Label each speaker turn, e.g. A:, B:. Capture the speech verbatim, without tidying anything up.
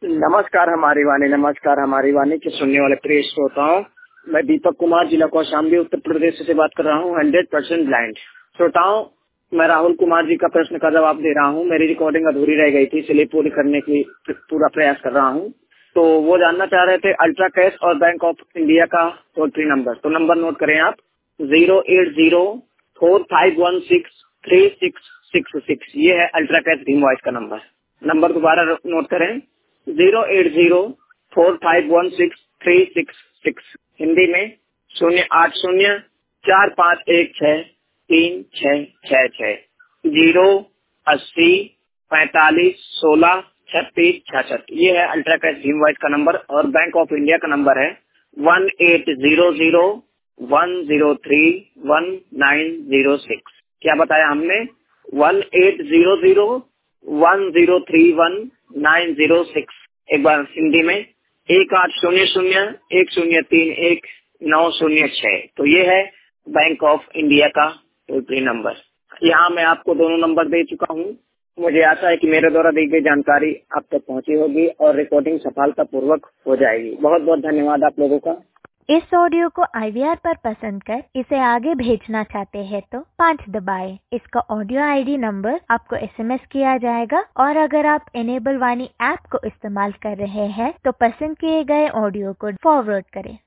A: नमस्कार हमारी वाणी, नमस्कार हमारी वाणी के सुनने वाले प्रिय श्रोताओं, मैं दीपक कुमार, जिला कौशाम्बी, उत्तर प्रदेश से बात कर रहा हूँ। हंड्रेड परसेंट ब्लाइंड श्रोताओं, मैं राहुल कुमार जी का प्रश्न का जवाब दे रहा हूँ। मेरी रिकॉर्डिंग अधूरी रह गई थी, इसलिए पूरी करने की पूरा प्रयास कर रहा हूँ। तो वो जानना चाह रहे थे अल्ट्रा कैश और बैंक ऑफ इंडिया का टोल फ्री नंबर। तो नंबर नोट करें आप, zero eight zero four five one six three six six six. ये है अल्ट्रा कैश भीम वॉइस का नंबर। नंबर दोबारा नोट करें, zero eight zero four five one six three six six. Hindi में शून्य आठ शून्य चार पाँच एक छह तीन छह छह छह। जीरो अस्सी पैंतालीस सोलह छत्तीस छाछठ। ये है अल्ट्रा कैश भीम वॉइस का नंबर। और बैंक ऑफ इंडिया का नंबर है one eight zero zero one zero three one nine zero six. क्या बताया हमने? One eight zero zero one zero three one nine zero six. एक बार हिंदी में, एक आठ शून्य शून्य एक शून्य तीन एक नौ शून्य छह। तो ये है बैंक ऑफ इंडिया का टोल फ्री नंबर। यहाँ मैं आपको दोनों नंबर दे चुका हूँ। मुझे आशा है कि मेरे द्वारा दी गई जानकारी आप तक पहुँची होगी और रिकॉर्डिंग सफलता पूर्वक हो जाएगी। बहुत बहुत धन्यवाद आप लोगों का।
B: इस ऑडियो को आई वी आर पर पसंद कर इसे आगे भेजना चाहते हैं तो पाँच दबाएं। इसका ऑडियो आई डी नंबर आपको एस एम एस किया जाएगा। और अगर आप एनेबल वाणी ऐप को इस्तेमाल कर रहे हैं तो पसंद किए गए ऑडियो को फॉरवर्ड करें।